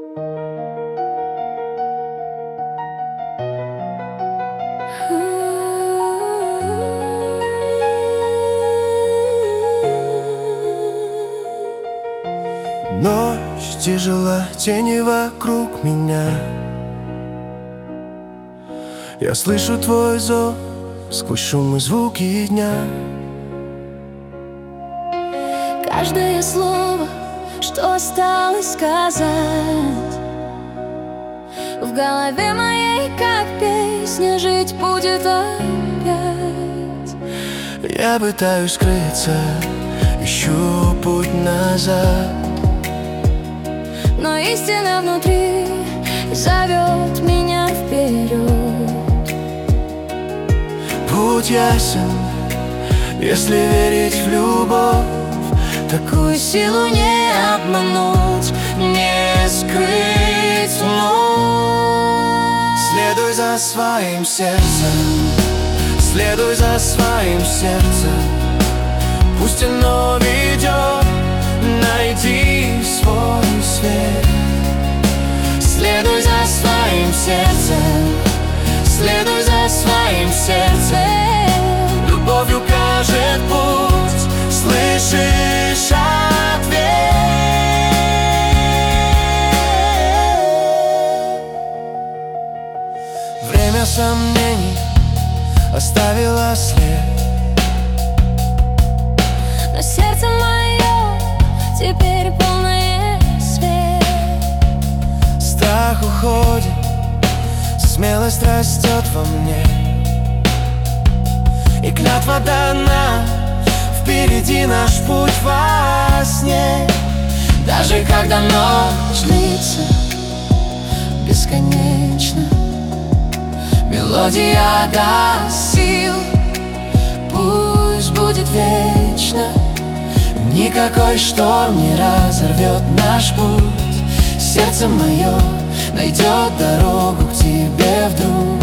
Ночь тяжела, тени вокруг меня. Я слышу твой зов сквозь шум и звуки дня. Каждое слово, что осталось сказать, в голове моей, как песня, жить будет опять. Я пытаюсь скрыться, ищу путь назад, но истина внутри зовет меня вперед. Путь ясен, если верить в любовь. Такую силу не обмануть, не скрыть вновь. Следуй за своим сердцем, следуй за своим сердцем. Пусть оно ведет, найди свой свет. Следуй за своим сердцем, следуй за своим сердцем. Любовь укажет путь, слышишь ответ. Время сомнений оставило след, но сердце мое теперь полное свет. Страх уходит, смелость растет во мне, и клятва дана, впереди наш путь во сне. Даже когда ночь длится бесконечно, мелодия даст сил, пусть будет вечно. Никакой шторм не разорвет наш путь. Сердце мое найдет дорогу к тебе вдруг.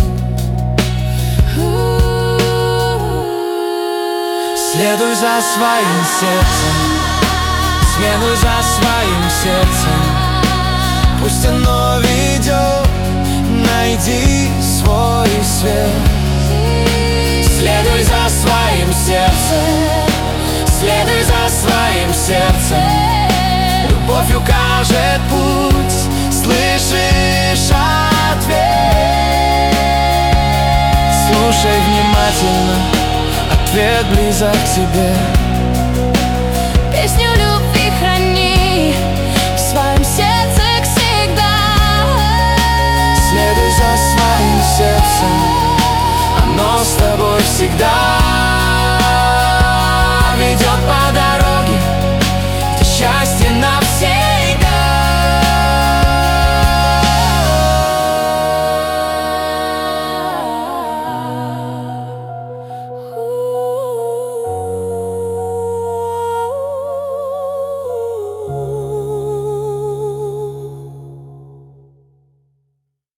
Следуй за своим сердцем, следуй за своим сердцем. Пусть оно ведет, найди свой свет. Следуй за своим сердцем, следуй за своим сердцем. Любовь укажет путь, слышишь ответ. Слушай внимательно, ответ близок к тебе. Песню любви храни в своем сердце всегда. Следуй за своим сердцем, оно с тобой всегда.